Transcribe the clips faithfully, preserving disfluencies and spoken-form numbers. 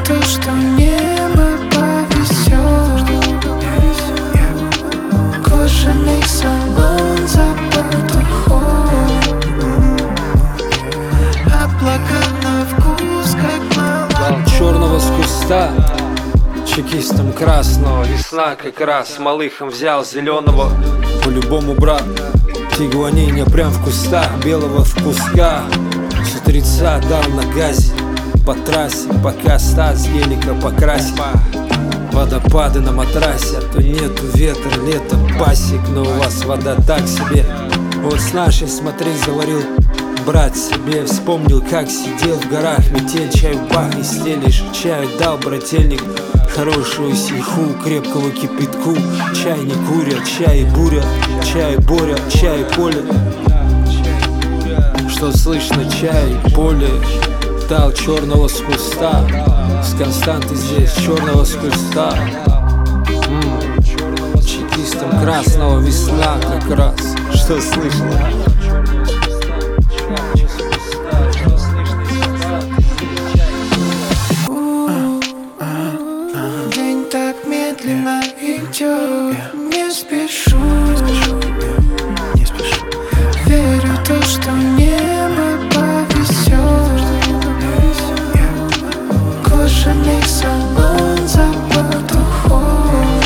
то, что небо повезет. Кожаный салон за петухом, облака на вкус, как молоко. Черного с куста, чекистом красного. Весна как раз, малыхом взял зеленого. По-любому, брат, тигуаниння прям в кустах, белого в кусках. С утреца дал на газе по трассе, пока Стас гелика покрасит. Водопады на матрасе, а то нету ветра, лето пасек, но у вас вода так себе. Вот с нашей, смотри, заварил брат себе. Вспомнил, как сидел в горах, метель, чай в бах, и стелишь чай дал брательник. Хорошую сиху, крепкого кипятку. Чай не курят, чай буря, чай боря, чай поле. Что слышно, чай поле. Дал черного с куста, с Константы здесь, черного с куста. М-м, чекистом красного, весна как раз. Что слышно? День так медленно идет, не спешу, не спешу. Верю в то, что небо повезет. Кожаный салон за петухом,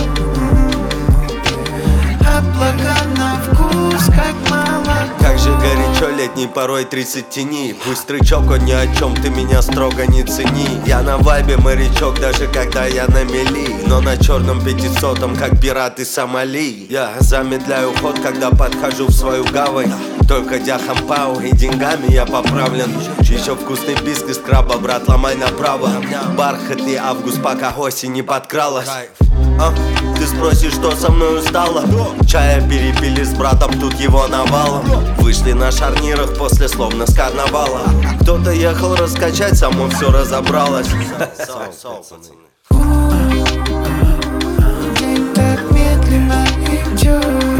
облака на вкус, как молоко. Как же горячо летний, порой тридцать теней. Пусть рычок, он ни о чем, ты меня строго не цени. Я на вайбе морячок, даже когда я на мели. Но на черном пятисотом, как пираты Сомали. Я замедляю ход, когда подхожу в свою гавань. Только дяхом пау и деньгами я поправлен. Еще вкусный бисквит с краба, брат, ломай направо. Бархатный август, пока осень не подкралась. А? Ты спросишь, что со мной стало? Чая перепили с братом, тут его навалом. Вышли на шарнирах после словно с карнавала. Кто-то ехал раскачать, само все разобралось. День так медленно идет.